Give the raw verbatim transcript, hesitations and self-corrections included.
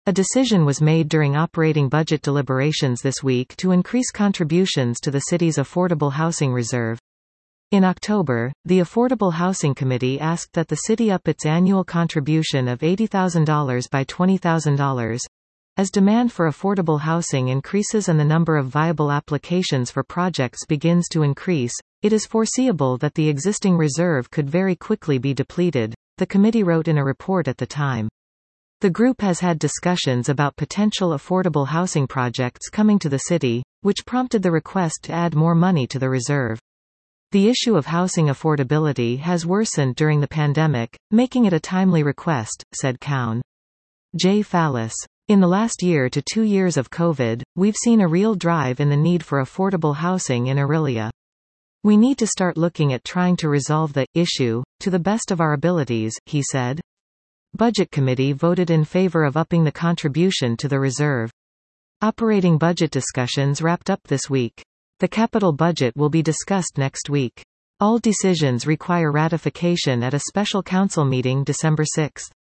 A decision was made during operating budget deliberations this week to increase contributions to the city's affordable housing reserve. In October, the Affordable Housing Committee asked that the city up its annual contribution of eighty thousand dollars by twenty thousand dollars. As demand for affordable housing increases and the number of viable applications for projects begins to increase, it is foreseeable that the existing reserve could very quickly be depleted, the committee wrote in a report at the time. The group has had discussions about potential affordable housing projects coming to the city, which prompted the request to add more money to the reserve. The issue of housing affordability has worsened during the pandemic, making it a timely request, said Cown. J. Fallis. In the last year to two years of COVID, we've seen a real drive in the need for affordable housing in Orillia. We need to start looking at trying to resolve the issue to the best of our abilities, he said. Budget Committee voted in favor of upping the contribution to the reserve. Operating budget discussions wrapped up this week. The capital budget will be discussed next week. All decisions require ratification at a special council meeting December sixth.